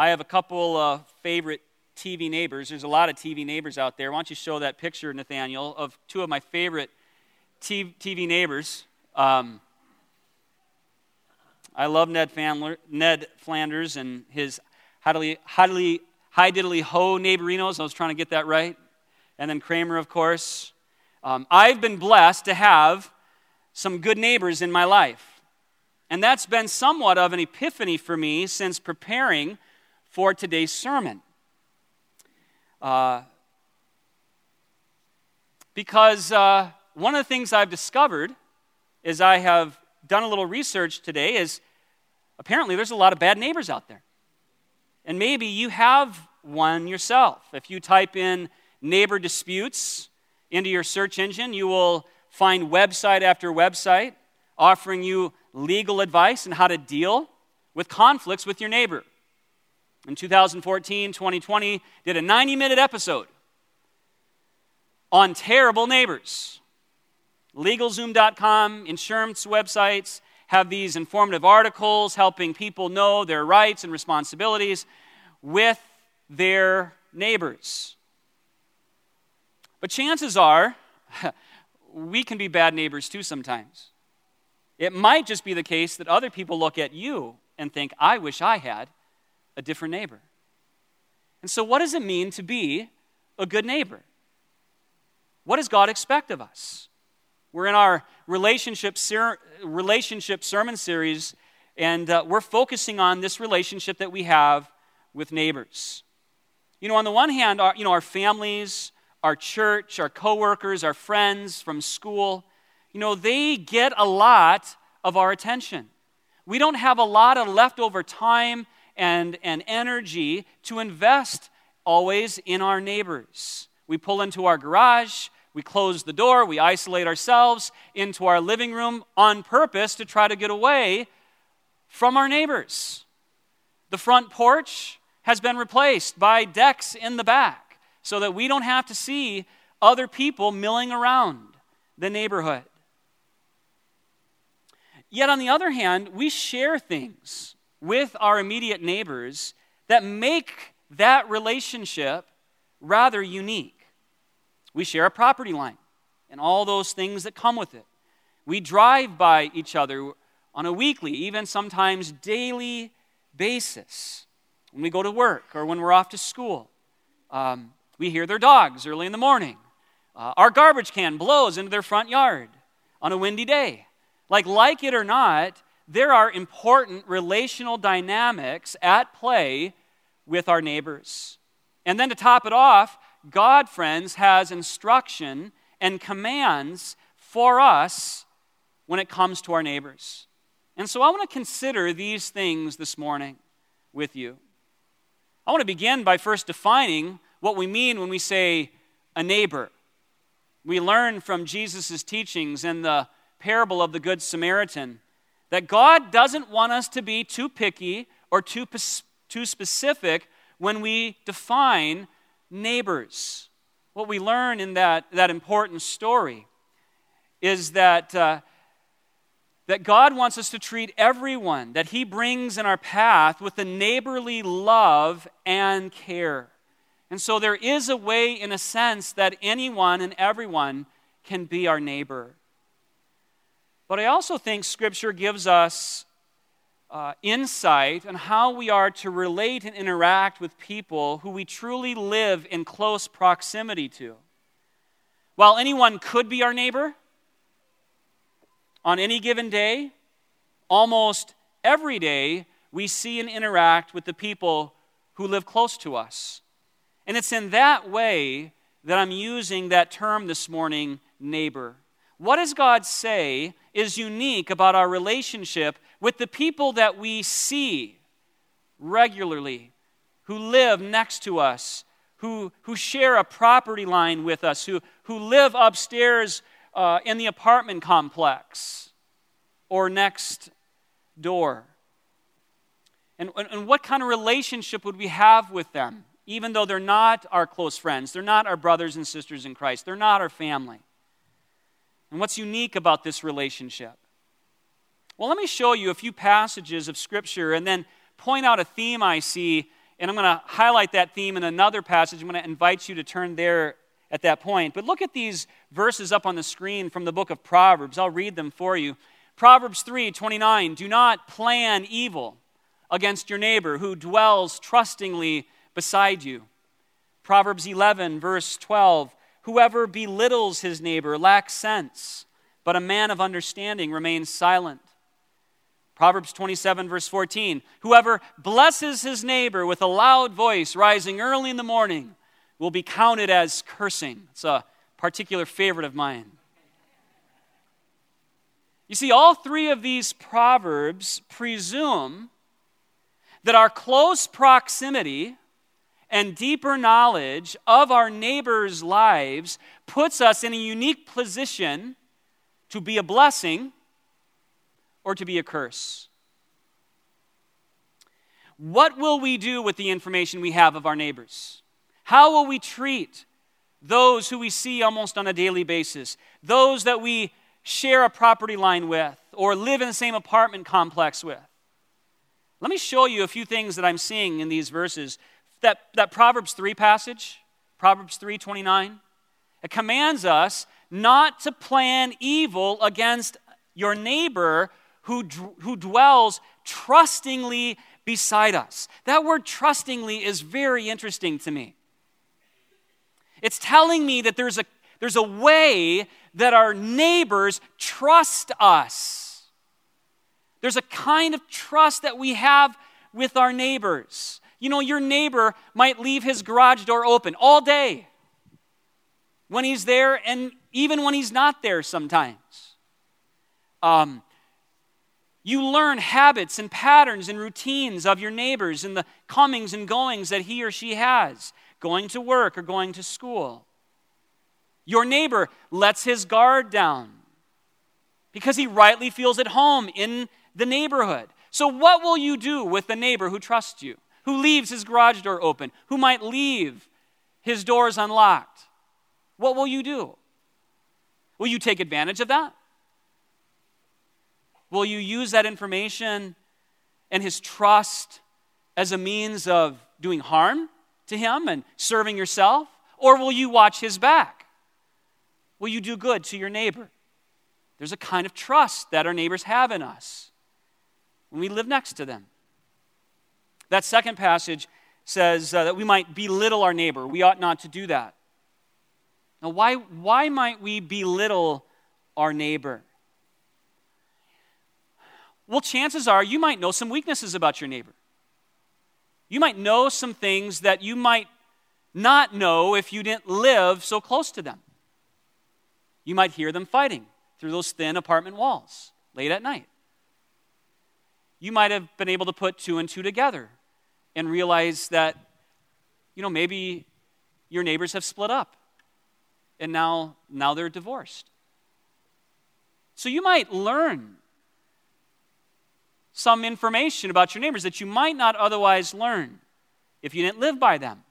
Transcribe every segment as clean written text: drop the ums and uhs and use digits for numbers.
I have a couple of favorite TV neighbors. There's a lot of TV neighbors out there. Why don't you show that picture, Nathaniel, of two of my favorite TV neighbors. I love Ned Flanders and his Hi Diddly Ho neighborinos. I was trying to get that right. And then Kramer, of course. I've been blessed to have some good neighbors in my life. And that's been somewhat of an epiphany for me since preparing for today's sermon. Because one of the things I've discovered as I have done a little research today is apparently there's a lot of bad neighbors out there. And maybe you have one yourself. If you type in neighbor disputes into your search engine, you will find website after website offering you legal advice on how to deal with conflicts with your neighbor. In 2014, 2020, did a 90-minute episode on terrible neighbors. LegalZoom.com, insurance websites have these informative articles helping people know their rights and responsibilities with their neighbors. But chances are, we can be bad neighbors too sometimes. It might just be the case that other people look at you and think, I wish I had a different neighbor. And so what does it mean to be a good neighbor? What does God expect of us? We're in our relationship sermon series, and we're focusing on this relationship that we have with neighbors. You know, on the one hand, our families, our church, our coworkers, our friends from school, they get a lot of our attention. We don't have a lot of leftover time and energy to invest always in our neighbors. We pull into our garage, we close the door, we isolate ourselves into our living room on purpose to try to get away from our neighbors. The front porch has been replaced by decks in the back so that we don't have to see other people milling around the neighborhood. Yet on the other hand, we share things with our immediate neighbors that make that relationship rather unique. We share a property line and all those things that come with it. We drive by each other on a weekly, even sometimes daily basis. When we go to work or when we're off to school, we hear their dogs early in the morning. Our garbage can blows into their front yard on a windy day. Like it or not, there are important relational dynamics at play with our neighbors. And then to top it off, God, friends, has instruction and commands for us when it comes to our neighbors. And so I want to consider these things this morning with you. I want to begin by first defining what we mean when we say a neighbor. We learn from Jesus' teachings in the parable of the Good Samaritan that God doesn't want us to be too picky or too specific when we define neighbors. What we learn in that important story is that God wants us to treat everyone that He brings in our path with a neighborly love and care. And so there is a way, in a sense, that anyone and everyone can be our neighbor. But I also think Scripture gives us insight on how we are to relate and interact with people who we truly live in close proximity to. While anyone could be our neighbor, on any given day, almost every day, we see and interact with the people who live close to us. And it's in that way that I'm using that term this morning, neighbor. What does God say is unique about our relationship with the people that we see regularly, who live next to us, who share a property line with us, who live upstairs in the apartment complex or next door? And what kind of relationship would we have with them, even though they're not our close friends, they're not our brothers and sisters in Christ, they're not our family? And what's unique about this relationship? Well, let me show you a few passages of Scripture and then point out a theme I see And I'm going to highlight that theme in another passage. I'm going to invite you to turn there at that point. But look at these verses up on the screen from the book of Proverbs. I'll read them for you. Proverbs 3:29, do not plan evil against your neighbor who dwells trustingly beside you. Proverbs 11, verse 12, whoever belittles his neighbor lacks sense, but a man of understanding remains silent. Proverbs 27, verse 14, whoever blesses his neighbor with a loud voice rising early in the morning will be counted as cursing. It's a particular favorite of mine. You see, all three of these proverbs presume that our close proximity and deeper knowledge of our neighbors' lives puts us in a unique position to be a blessing or to be a curse. What will we do with the information we have of our neighbors? How will we treat those who we see almost on a daily basis? Those that we share a property line with or live in the same apartment complex with? Let me show you a few things that I'm seeing in these verses. That Proverbs 3 passage, Proverbs 3:29, it commands us not to plan evil against your neighbor who dwells trustingly beside us. That word trustingly is very interesting to me. It's telling me that there's a way that our neighbors trust us. There's a kind of trust that we have with our neighbors. You know, your neighbor might leave his garage door open all day when he's there and even when he's not there sometimes. You learn habits and patterns and routines of your neighbors and the comings and goings that he or she has, going to work or going to school. Your neighbor lets his guard down because he rightly feels at home in the neighborhood. So what will you do with the neighbor who trusts you, who leaves his garage door open, who might leave his doors unlocked? What will you do? Will you take advantage of that? Will you use that information and his trust as a means of doing harm to him and serving yourself? Or will you watch his back? Will you do good to your neighbor? There's a kind of trust that our neighbors have in us when we live next to them. That second passage says that we might belittle our neighbor. We ought not to do that. Now, why might we belittle our neighbor? Well, chances are you might know some weaknesses about your neighbor. You might know some things that you might not know if you didn't live so close to them. You might hear them fighting through those thin apartment walls late at night. You might have been able to put two and two together and realize that, maybe your neighbors have split up and now they're divorced. So you might learn some information about your neighbors that you might not otherwise learn if you didn't live by them.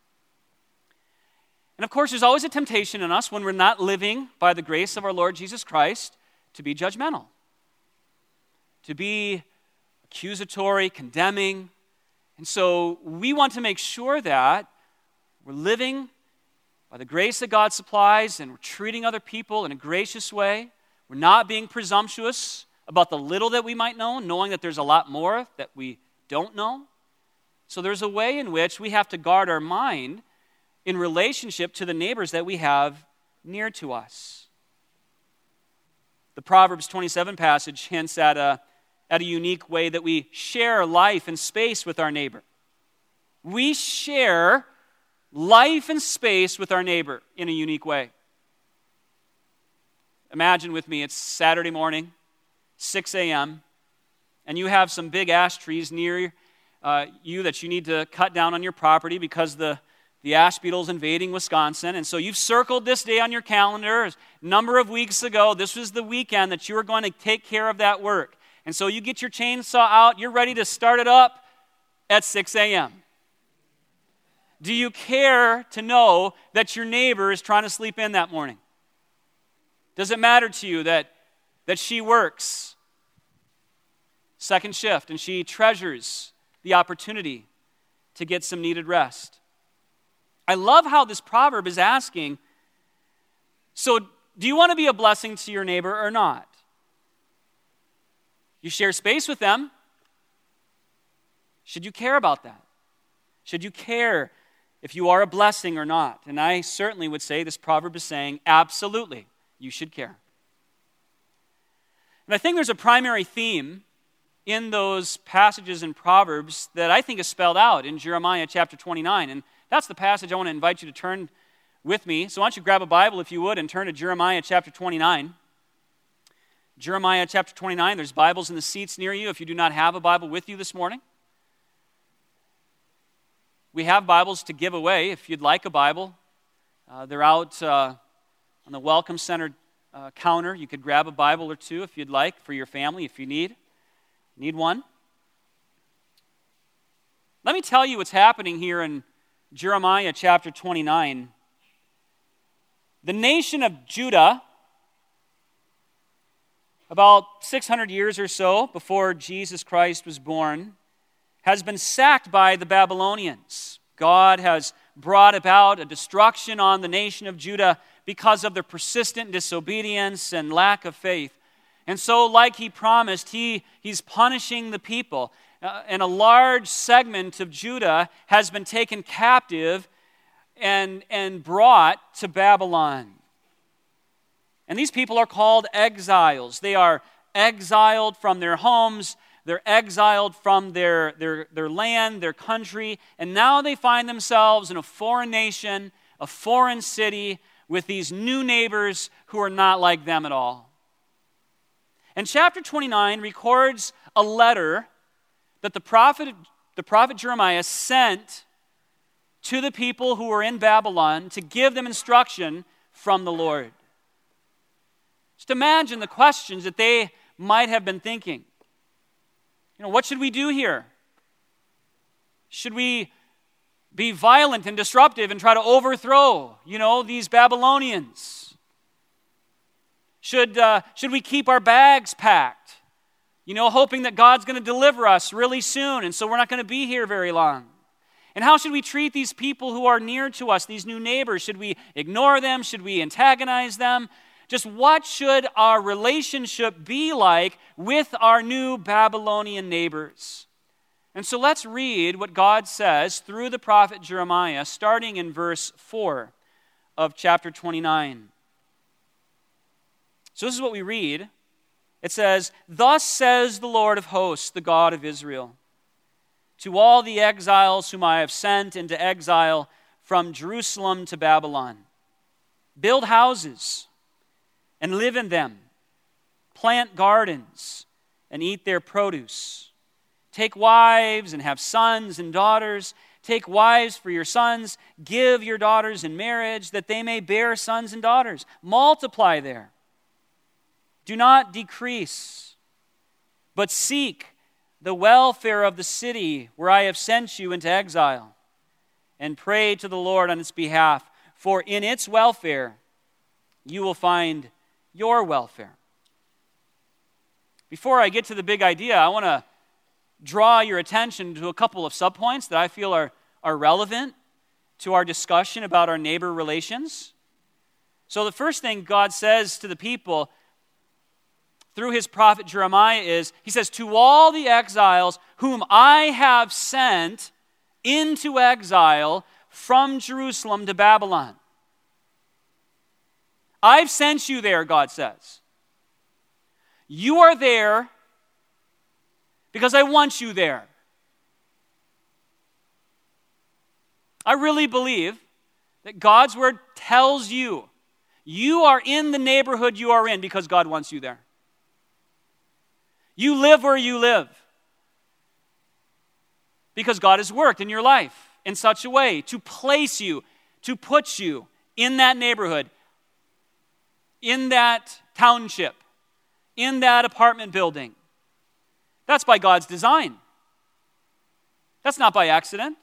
And of course, there's always a temptation in us when we're not living by the grace of our Lord Jesus Christ to be judgmental, to be accusatory, condemning. And so we want to make sure that we're living by the grace that God supplies and we're treating other people in a gracious way. We're not being presumptuous about the little that we might know, knowing that there's a lot more that we don't know. So there's a way in which we have to guard our mind in relationship to the neighbors that we have near to us. The Proverbs 27 passage hints at a unique way that we share life and space with our neighbor. We share life and space with our neighbor in a unique way. Imagine with me, it's Saturday morning, 6 a.m., and you have some big ash trees near you that you need to cut down on your property because the ash beetle's invading Wisconsin. And so you've circled this day on your calendar. A number of weeks ago, this was the weekend that you were going to take care of that work. And so you get your chainsaw out, you're ready to start it up at 6 a.m. Do you care to know that your neighbor is trying to sleep in that morning? Does it matter to you that she works second shift and she treasures the opportunity to get some needed rest. I love how this proverb is asking, so do you want to be a blessing to your neighbor or not? You share space with them. Should you care about that? Should you care if you are a blessing or not? And I certainly would say this proverb is saying, absolutely, you should care. And I think there's a primary theme in those passages in Proverbs that I think is spelled out in Jeremiah chapter 29. And that's the passage I want to invite you to turn with me. So why don't you grab a Bible, if you would, and turn to Jeremiah chapter 29. Jeremiah chapter 29, there's Bibles in the seats near you if you do not have a Bible with you this morning. We have Bibles to give away if you'd like a Bible. They're out on the Welcome Center counter. You could grab a Bible or two if you'd like for your family, if you need one. Let me tell you what's happening here in Jeremiah chapter 29. The nation of Judah, about 600 years or so before Jesus Christ was born, has been sacked by the Babylonians. God has brought about a destruction on the nation of Judah because of their persistent disobedience and lack of faith. And so, like he promised, he's punishing the people. And a large segment of Judah has been taken captive and brought to Babylon. And these people are called exiles. They are exiled from their homes. They're exiled from their land, their country. And now they find themselves in a foreign nation, a foreign city, with these new neighbors who are not like them at all. And chapter 29 records a letter that the prophet Jeremiah sent to the people who were in Babylon to give them instruction from the Lord. Just imagine the questions that they might have been thinking. What should we do here? Should we be violent and disruptive and try to overthrow, these Babylonians? Should we keep our bags packed, hoping that God's going to deliver us really soon, and so we're not going to be here very long? And how should we treat these people who are near to us, these new neighbors? Should we ignore them? Should we antagonize them? Just what should our relationship be like with our new Babylonian neighbors? And so let's read what God says through the prophet Jeremiah, starting in verse 4 of chapter 29. So this is what we read. It says, "Thus says the Lord of hosts, the God of Israel, to all the exiles whom I have sent into exile from Jerusalem to Babylon, build houses and live in them, plant gardens and eat their produce. Take wives and have sons and daughters. Take wives for your sons. Give your daughters in marriage that they may bear sons and daughters. Multiply there. Do not decrease, but seek the welfare of the city where I have sent you into exile, and pray to the Lord on its behalf, for in its welfare you will find your welfare." Before I get to the big idea, I want to draw your attention to a couple of subpoints that I feel are relevant to our discussion about our neighbor relations. So the first thing God says to the people through his prophet Jeremiah is, he says, "To all the exiles whom I have sent into exile from Jerusalem to Babylon." I've sent you there, God says. You are there because I want you there. I really believe that God's word tells you you are in the neighborhood you are in because God wants you there. You live where you live because God has worked in your life in such a way to place you, to put you in that neighborhood, in that township, in that apartment building. That's by God's design. That's not by accident.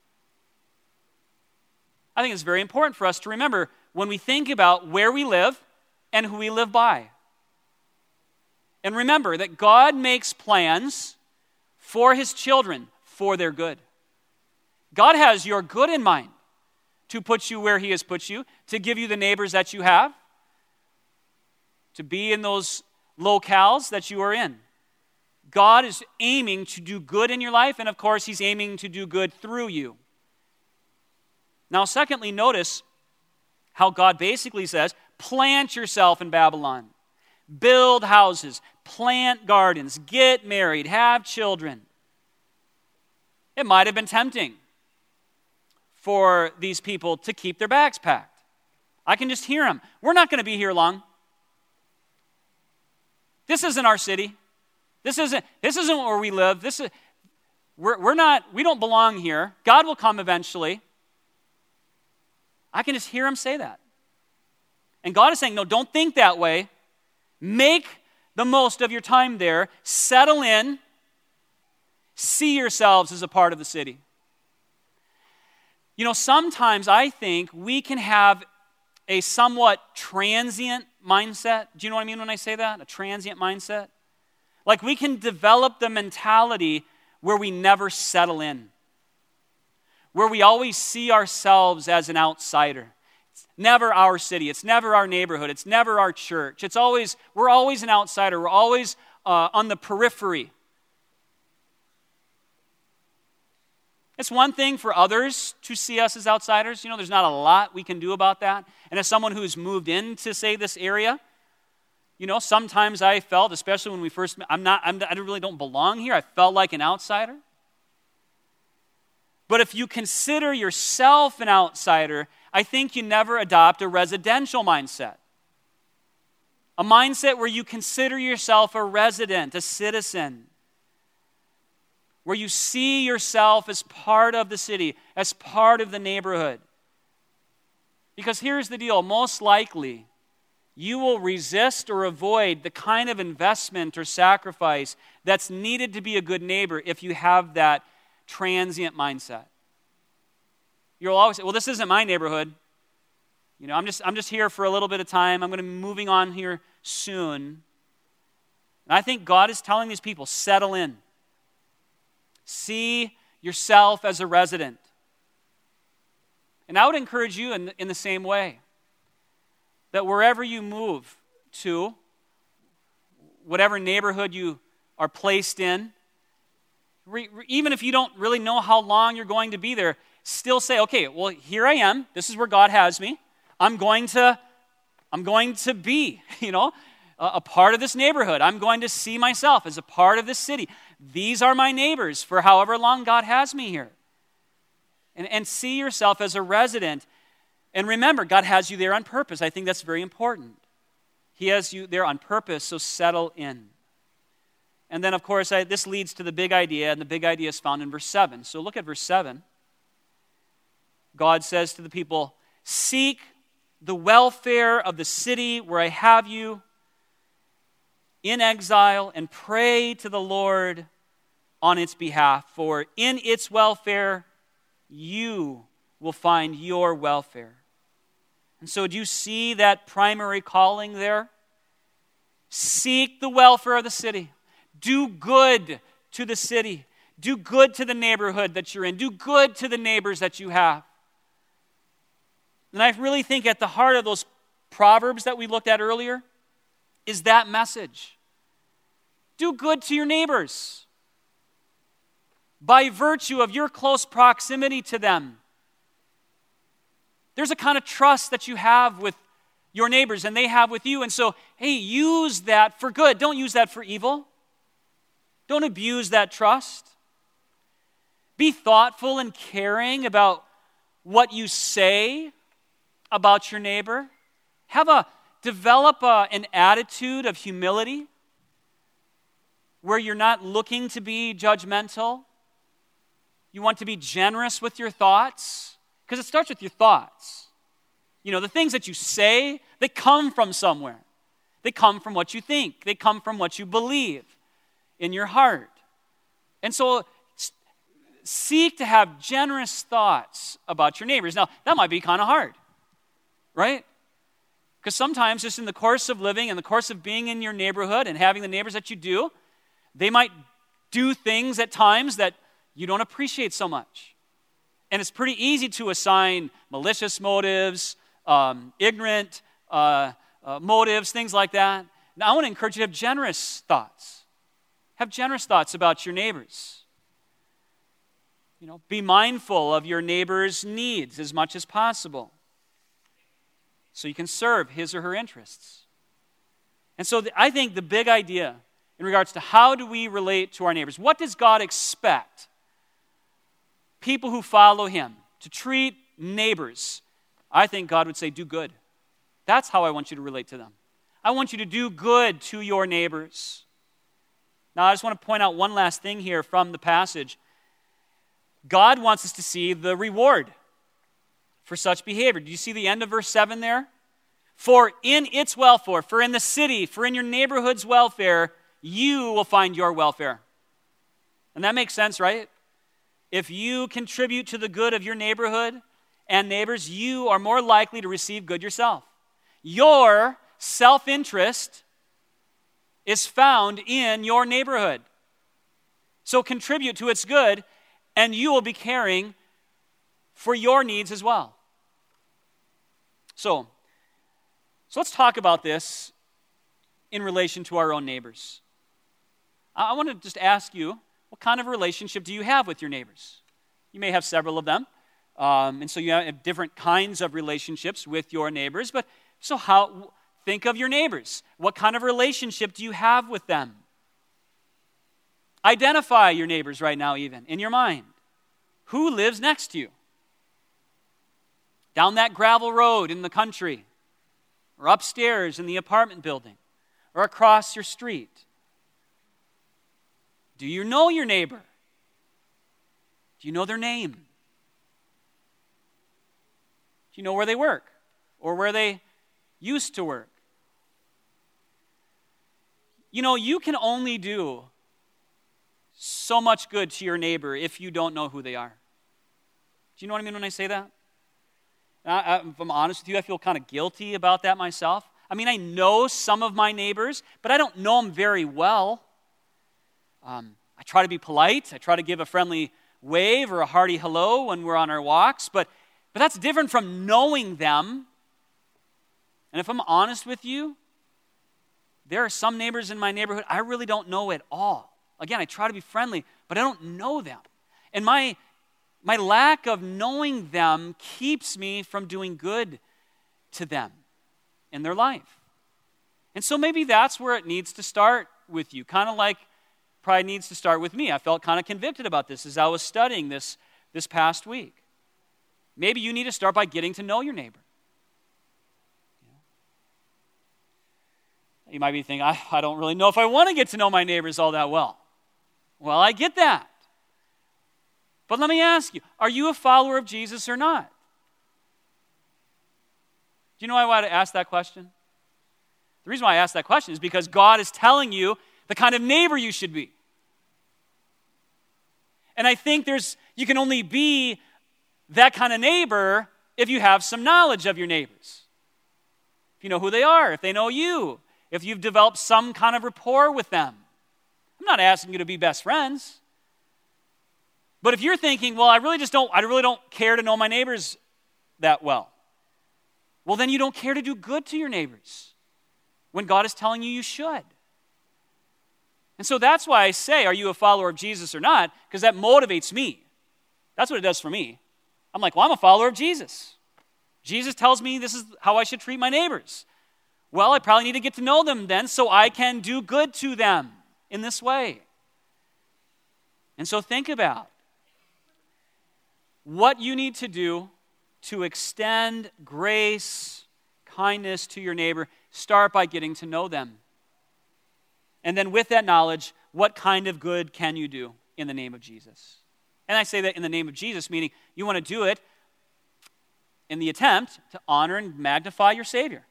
I think it's very important for us to remember when we think about where we live and who we live by. And remember that God makes plans for his children for their good. God has your good in mind to put you where he has put you, to give you the neighbors that you have, to be in those locales that you are in. God is aiming to do good in your life, and of course, he's aiming to do good through you. Now, secondly, notice how God basically says, plant yourself in Babylon. Build houses, plant gardens, get married, have children. It might have been tempting for these people to keep their bags packed. I can just hear them. We're not going to be here long. This isn't our city. This isn't where we live. We don't belong here. God will come eventually. I can just hear him say that. And God is saying, no, don't think that way. Make the most of your time there. Settle in. See yourselves as a part of the city. You know, sometimes I think we can have a somewhat transient mindset. Do you know what I mean when I say that? A transient mindset? Like we can develop the mentality where we never settle in, where we always see ourselves as an outsider. It's never our city. It's never our neighborhood. It's never our church. We're always an outsider. We're always on the periphery. It's one thing for others to see us as outsiders. You know, there's not a lot we can do about that. And as someone who's moved into, say, this area, you know, sometimes I felt, especially when we first met, I really don't belong here. I felt like an outsider. But if you consider yourself an outsider, I think you never adopt a residential mindset. A mindset where you consider yourself a resident, a citizen. Where you see yourself as part of the city, as part of the neighborhood. Because here's the deal, most likely, you will resist or avoid the kind of investment or sacrifice that's needed to be a good neighbor if you have that transient mindset. You'll always say, well, this isn't my neighborhood. You know, I'm just here for a little bit of time. I'm going to be moving on here soon. And I think God is telling these people, settle in. See yourself as a resident. And I would encourage you in the same way, that wherever you move to, whatever neighborhood you are placed in, even if you don't really know how long you're going to be there, still say, okay, well, here I am. This is where God has me. I'm going to be, you know, a part of this neighborhood. I'm going to see myself as a part of this city. These are my neighbors for however long God has me here. And see yourself as a resident. And remember, God has you there on purpose. I think that's very important. He has you there on purpose, so settle in. And then, of course, this leads to the big idea, and the big idea is found in verse 7. So look at verse 7. God says to the people, seek the welfare of the city where I have you in exile, and pray to the Lord on its behalf, for in its welfare you will find your welfare. And so do you see that primary calling there? Seek the welfare of the city. Do good to the city. Do good to the neighborhood that you're in. Do good to the neighbors that you have. And I really think at the heart of those proverbs that we looked at earlier is that message. Do good to your neighbors. By virtue of your close proximity to them, there's a kind of trust that you have with your neighbors and they have with you. And so, hey, use that for good. Don't use that for evil. Don't abuse that trust. Be thoughtful and caring about what you say about your neighbor. Develop an attitude of humility where you're not looking to be judgmental. You want to be generous with your thoughts, because it starts with your thoughts. You know, the things that you say, they come from somewhere. They come from what you think. They come from what you believe in your heart. And so seek to have generous thoughts about your neighbors. Now, that might be kind of hard, right? Because sometimes just in the course of living, in the course of being in your neighborhood and having the neighbors that you do, they might do things at times that you don't appreciate so much. And it's pretty easy to assign malicious motives, ignorant motives, things like that. Now, I want to encourage you to have generous thoughts. Have generous thoughts about your neighbors. Be mindful of your neighbor's needs as much as possible so you can serve his or her interests. And so I think the big idea in regards to how do we relate to our neighbors, what does God expect people who follow him to treat neighbors? I think God would say, do good. That's how I want you to relate to them. I want you to do good to your neighbors. Now, I just want to point out one last thing here from the passage. God wants us to see the reward for such behavior. Do you see the end of verse 7 there? For in its welfare, for in the city, for in your neighborhood's welfare, you will find your welfare. And that makes sense, right? If you contribute to the good of your neighborhood and neighbors, you are more likely to receive good yourself. Your self-interest is found in your neighborhood. So contribute to its good, and you will be caring for your needs as well. So let's talk about this in relation to our own neighbors. I want to just ask you, what kind of relationship do you have with your neighbors? You may have several of them, and so you have different kinds of relationships with your neighbors, but think of your neighbors. What kind of relationship do you have with them? Identify your neighbors right now even in your mind. Who lives next to you? Down that gravel road in the country, or upstairs in the apartment building, or across your street. Do you know your neighbor? Do you know their name? Do you know where they work or where they used to work? You can only do so much good to your neighbor if you don't know who they are. Do you know what I mean when I say that? If I'm honest with you, I feel kind of guilty about that myself. I know some of my neighbors, but I don't know them very well. I try to be polite. I try to give a friendly wave or a hearty hello when we're on our walks, but that's different from knowing them. And if I'm honest with you, there are some neighbors in my neighborhood I really don't know at all. Again, I try to be friendly, but I don't know them. And my lack of knowing them keeps me from doing good to them in their life. And so maybe that's where it needs to start with you, kind of like pride needs to start with me. I felt kind of convicted about this as I was studying this past week. Maybe you need to start by getting to know your neighbor. You might be thinking, I don't really know if I want to get to know my neighbors all that well. Well, I get that. But let me ask you, are you a follower of Jesus or not? Do you know why I want to ask that question? The reason why I ask that question is because God is telling you the kind of neighbor you should be. And I think you can only be that kind of neighbor if you have some knowledge of your neighbors. If you know who they are, if they know you, if you've developed some kind of rapport with them. I'm not asking you to be best friends. But if you're thinking, well, I really don't care to know my neighbors that well. Well, then you don't care to do good to your neighbors when God is telling you should. And so that's why I say, are you a follower of Jesus or not? Because that motivates me. That's what it does for me. I'm like, well, I'm a follower of Jesus. Jesus tells me this is how I should treat my neighbors. Well, I probably need to get to know them then so I can do good to them in this way. And so think about what you need to do to extend grace, kindness to your neighbor. Start by getting to know them. And then with that knowledge, what kind of good can you do in the name of Jesus? And I say that in the name of Jesus, meaning you want to do it in the attempt to honor and magnify your Savior.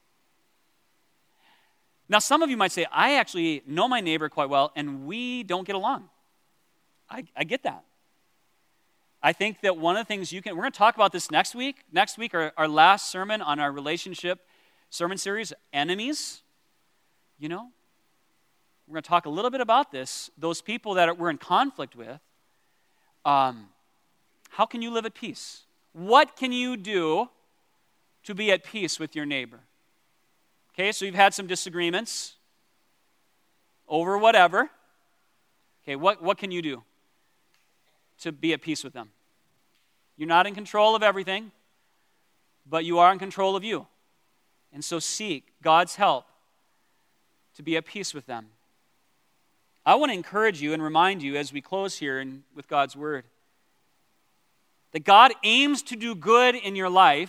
Now, some of you might say, I actually know my neighbor quite well, and we don't get along. I get that. I think that one of the things we're going to talk about this next week. Next week, our last sermon on our relationship sermon series, Enemies. We're going to talk a little bit about this. Those people that we're in conflict with, how how can you live at peace? What can you do to be at peace with your neighbor? Okay, so you've had some disagreements over whatever. Okay, what can you do to be at peace with them? You're not in control of everything, but you are in control of you. And so seek God's help to be at peace with them. I want to encourage you and remind you as we close here with God's word that God aims to do good in your life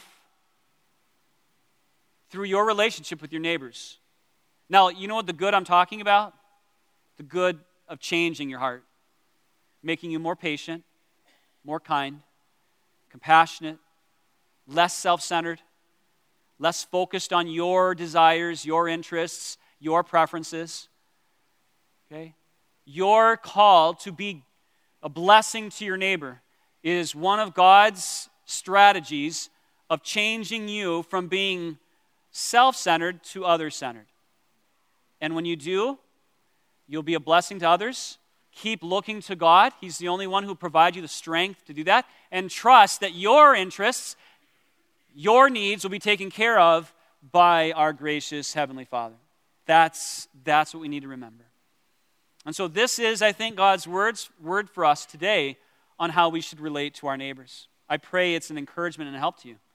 through your relationship with your neighbors. Now, you know what the good I'm talking about? The good of changing your heart, making you more patient, more kind, compassionate, less self-centered, less focused on your desires, your interests, your preferences. Okay? Your call to be a blessing to your neighbor is one of God's strategies of changing you from being self-centered to other-centered. And when you do, you'll be a blessing to others. Keep looking to God. He's the only one who provides you the strength to do that. And trust that your interests, your needs will be taken care of by our gracious Heavenly Father. That's what we need to remember. And so this is, I think, God's word for us today on how we should relate to our neighbors. I pray it's an encouragement and a help to you.